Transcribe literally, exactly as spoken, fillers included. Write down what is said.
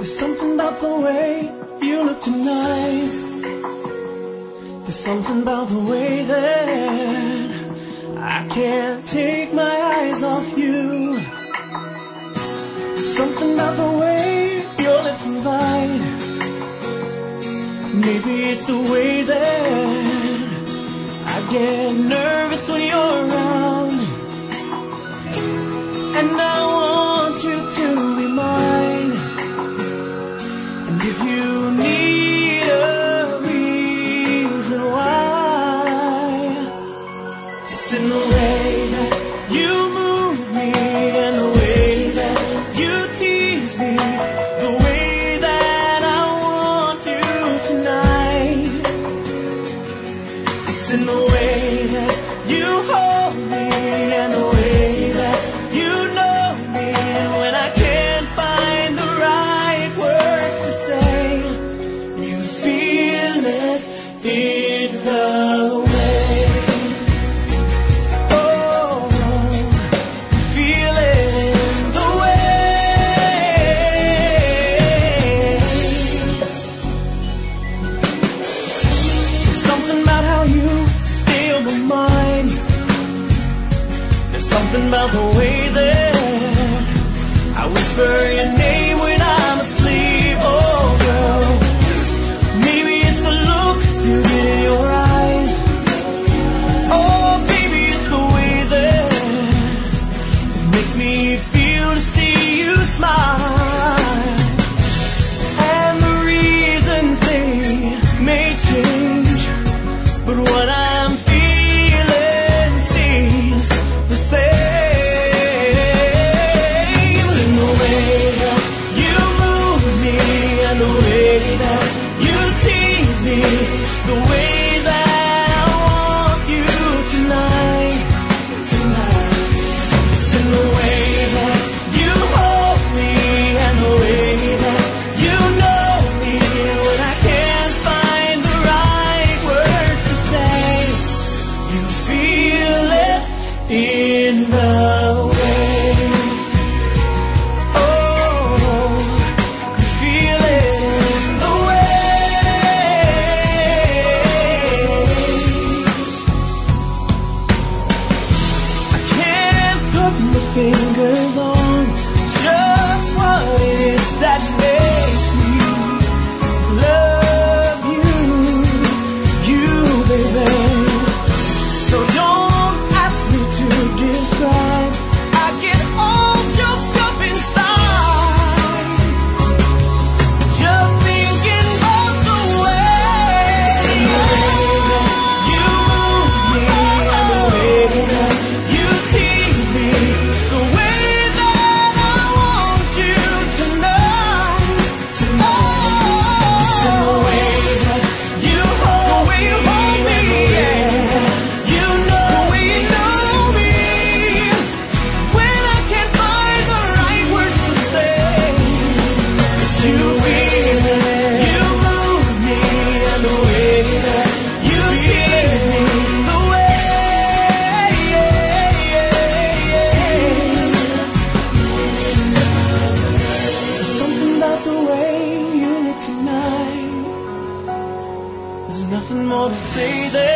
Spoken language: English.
There's something about the way you look tonight. There's something about the way that I can't take my eyes off you. There's something about the way your lips invite. Maybe it's the way that I get nervous when you're around. And I want you to be mine. And if you need a reason why, just in the way that you move me and the way that you tease me, the way that I want you tonight, just in the way that you hold me and the way that you know me when I can't find the right words to say. You feel it in the way. Oh, you feel it in the way. There's something about how you stay on my mind. There's something about the way that I whisper your name when I'm asleep. Oh, girl, maybe it's the look you get in your eyes. Oh, baby, it's the way that it makes me feel to see you smile. And the reasons they may change, but what I'm feeling stays the same. In the way that you move me and the way that you tease me, the way that I want you tonight, tonight. It's in the way that you hold me and the way that you know me when I can't find the right words to say. You feel it in the way. Oh, you feel it in the way. I can't put my fingers on just what it is that makes me love you, you, baby. So don't ask me to describe. I get all choked up inside, just thinking about the way you move me and the way that you tease me, the way that I want you tonight, tonight. Oh, the way that you hold me, yeah. You know me, know me when I can't find the right words to say. You feel it, you move me and the way that you tease me, the way, yeah, yeah, yeah. There's something about the way you look tonight. There's nothing more to say there.